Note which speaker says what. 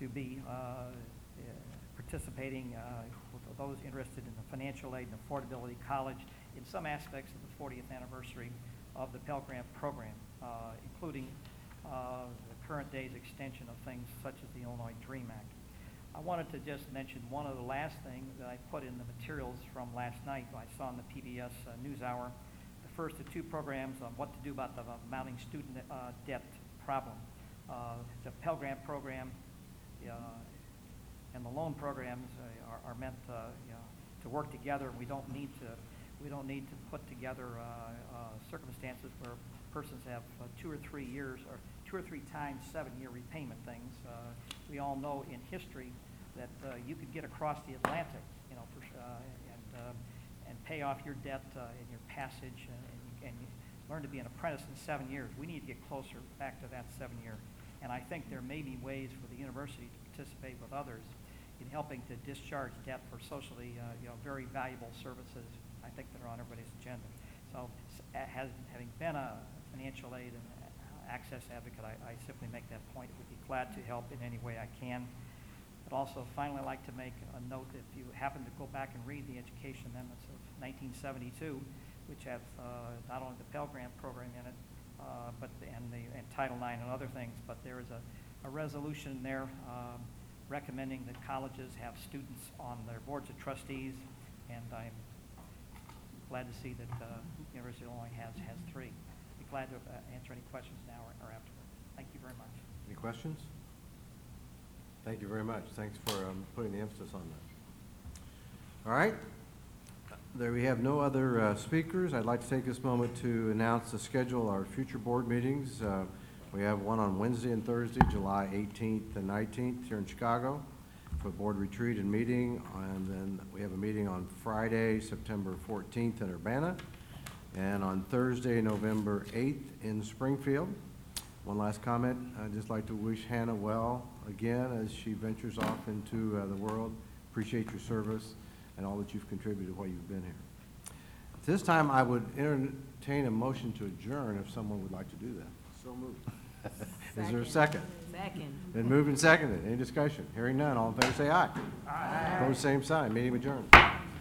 Speaker 1: to be participating with those interested in the financial aid and affordability college in some aspects of the 40th anniversary of the Pell Grant program, including the current day's extension of things such as the Illinois DREAM Act. I wanted to just mention one of the last things that I put in the materials from last night. I saw in the PBS NewsHour the first of two programs on what to do about the mounting student debt problem. The Pell Grant program and the loan programs are meant to work together. We don't need to put together circumstances where persons have 2 or 3 years or 2 or 3 times 7-year repayment things. We all know in history that you could get across the Atlantic, and pay off your debt in your passage, and you learn to be an apprentice in 7 years. We need to get closer back to that 7-year. And I think there may be ways for the university to participate with others in helping to discharge debt for socially, very valuable services, I think, that are on everybody's agenda. So, having been a financial aid and access advocate, I simply make that point. Would be glad to help in any way I can. But also, finally, I'd like to make a note that if you happen to go back and read the education amendments of 1972, which have not only the Pell Grant program in it, and Title IX and other things, but there is a resolution there recommending that colleges have students on their boards of trustees, and I'm glad to see that University of Illinois has 3. I'd be glad to answer any questions now or afterward. Thank you very much.
Speaker 2: Any questions? Thank you very much. Thanks for putting the emphasis on that. All right. There we have no other speakers. I'd like to take this moment to announce the schedule of our future board meetings. We have one on Wednesday and Thursday, July 18th and 19th here in Chicago for a board retreat and meeting. And then we have a meeting on Friday, September 14th in Urbana, and on Thursday, November 8th in Springfield. One last comment. I'd just like to wish Hannah well again as she ventures off into the world. Appreciate your service and all that you've contributed while you've been here. At this time, I would entertain a motion to adjourn if someone would like to do that.
Speaker 3: So moved.
Speaker 2: Is there a second?
Speaker 4: Second.
Speaker 2: Been moved and seconded. Any discussion? Hearing none. All in favor say aye.
Speaker 3: Aye.
Speaker 2: Opposed, same sign. Meeting adjourned.